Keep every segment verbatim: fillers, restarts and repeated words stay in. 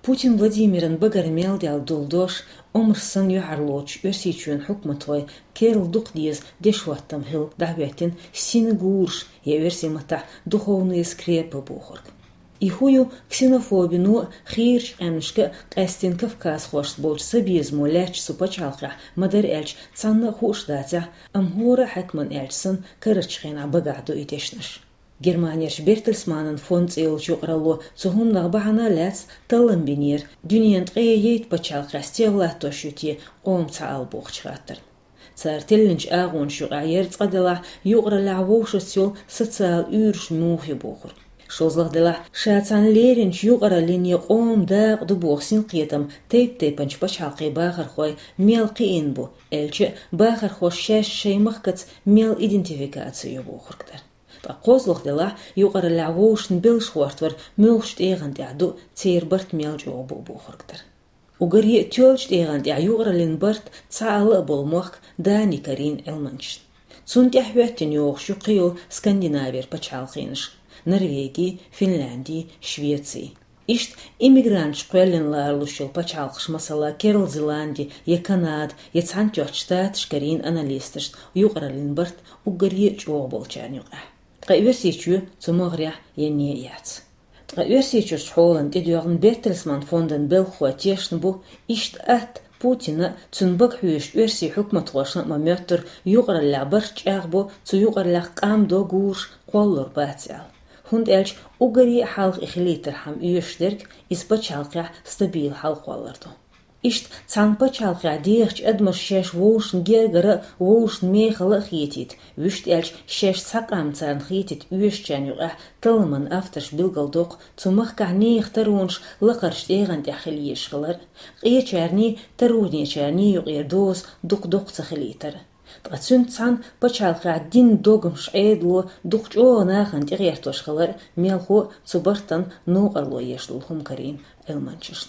Путин Владимирын багармел дял дулдош, омрсан юхарлоч, версичуен хукматой, керл духдиез дешваттам хил дахвятин синегурш, я версимата духовные скрепы бухорг. И хую ксенофобину хирч эмшка кастин Кавказ хошт болж сабизму ляч супачалха мадар элч цанна хуштатя амхора хакман эльсон карачхена багаду идешнаш. Германияш Бертельсманын фонд элчуqralo цухумнаг бахана ляц талымбинер дюниент ейт пачалха стевлатошути омца албухчхатыр. Цартеллинч агон шугайер цадала юqralавошсел социал үрш мухи бухур. Шозлахдела шацан леринч югара линия ом да дубохсин қиетам тейп тейпанч пачалқи бахархой мел қиинбу элче бахархош шеш шеймахкац мел идентификацию бухургдар. Қозлахдела югара лавошн билшхвартвар мülшт еган дяду цейрбарт мел жобу бухургдар. Угарье тёлшт еган дя югара линбарт цаалы болмох дани карин элманч. Цунтяхветтин югшу қио Скандинавир пачалқиныш. Норвегии, Финляндии, Швеции. Ишт иммигрант школен ларлушил пачалқш масала Керл Зеландии, я Канад, я цантёрштат шкарин аналистышт, юqralin барт угарье чоқ болчарнюqa. Тқаверсичу цумогря я не яц. Тқаверсичу шхолан тедуягн Бертельсман фонден белхуа тешнбу, ишт ат Путина цунбак хүйш верси хукматлашна мамёттер юqralla барч ағбу цу юqralla қам до гурш қоллур бацял. Хунд элч угари халq ихлитер хам үйшдерг испачалqa стабил халq валларду. Ишт цанпачалqa диерч эдмаш шеш вошн гергара вошн мехала хитит. Вишт элч шеш сақам цан хитит үйшчанюға тылман авташ билгалдоқ цумах кахнех тарунш лақарш еган тяхил ешғылар. Қиечарни таруни чарни юғирдоз дуқ-дуқ цахилитер. Тацун цан пачалqa дин догмш эдло духчо нахан тигертошхалар мелхо цубартан ноғарло ешлухум карин элманчиш.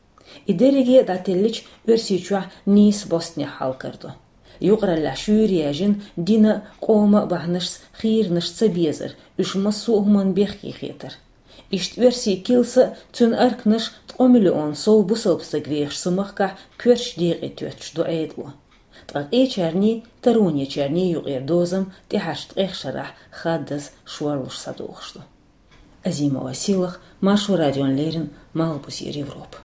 Идереге дателлич версичуа нис Босния халкарду. Юqralla шүрияжин дина qoма бахнышс хирныш цабезер үш масуғман бехки хетер. Ишт верси килса цун аркныш томиллион сол бусылпса греш сымахка көрш деғи төтш до эдло. Трақ эчарни таруни чарни юғирдозам тихашт эхшара хаддаз шуарлуш садуғшду. Азима Василах, Машу Радион Лерин, Малбусир Европа.